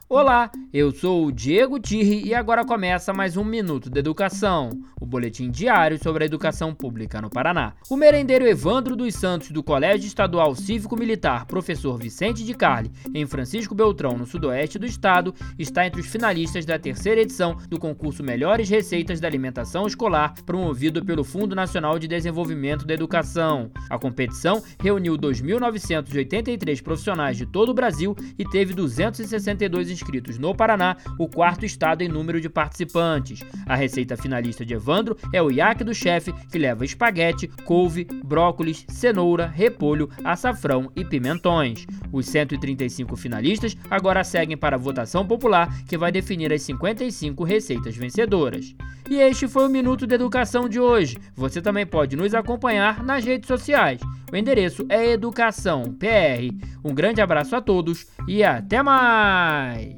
Olá, eu sou o Diego Tirri e agora começa mais um Minuto de Educação, o boletim diário sobre a educação pública no Paraná. O merendeiro Evandro dos Santos, do Colégio Estadual Cívico-Militar Professor Vicente de Carli, em Francisco Beltrão, no sudoeste do estado, está entre os finalistas da terceira edição do concurso Melhores Receitas da Alimentação Escolar, promovido pelo Fundo Nacional de Desenvolvimento da Educação. A competição reuniu 2.983 profissionais de todo o Brasil e teve 262 inscritos no Paraná, o quarto estado em número de participantes. A receita finalista de Evandro é o iaque do chefe, que leva espaguete, couve, brócolis, cenoura, repolho, açafrão e pimentões. Os 135 finalistas agora seguem para a votação popular, que vai definir as 55 receitas vencedoras. E este foi o Minuto de Educação de hoje. Você também pode nos acompanhar nas redes sociais. O endereço é Educação PR. Um grande abraço a todos e até mais!